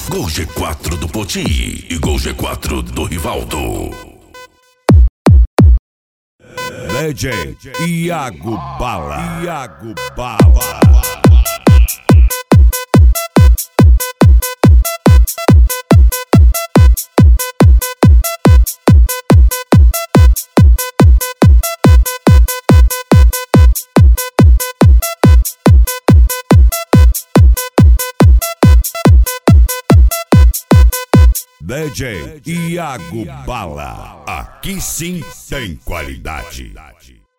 Gol G4 do Poti e Gol G4 do Rivaldo. DJ Iago Bala. Iago Bala. DJ Iago Bala. Aqui sim tem qualidade.